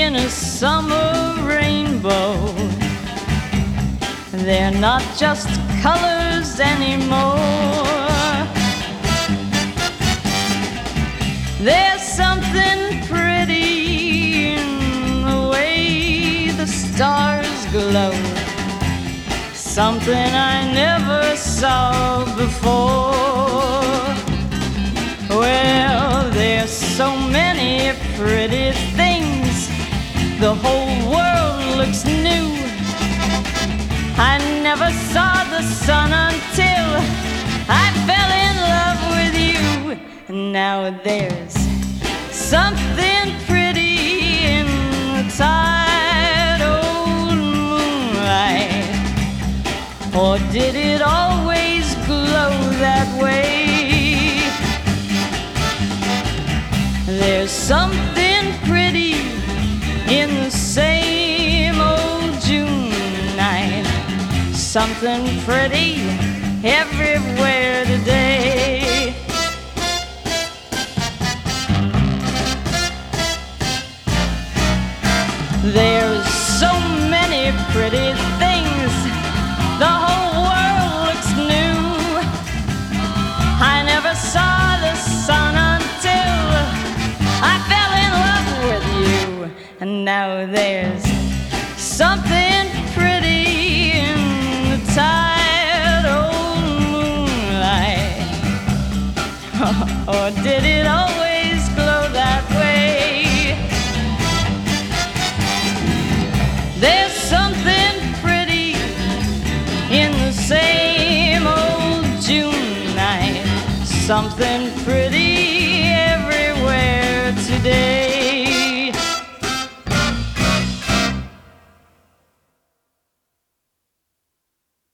in a summer rainbow. They're not just colors anymore. There's something pretty in the way the stars glow, something I never saw before. Well, there's so many pretty things, the whole world looks new. I never saw the sun until I fell in love with you. Now there's something pretty in the tired old moonlight. Or did it always glow that way? There's something pretty in the same old June night, something pretty everywhere today. There's so many pretty things, the whole world looks new. I never saw the sun until I fell in love with you. And now there's something pretty in the tired old moonlight. Or did it always glow that way? There's something pretty in the same old June night, something pretty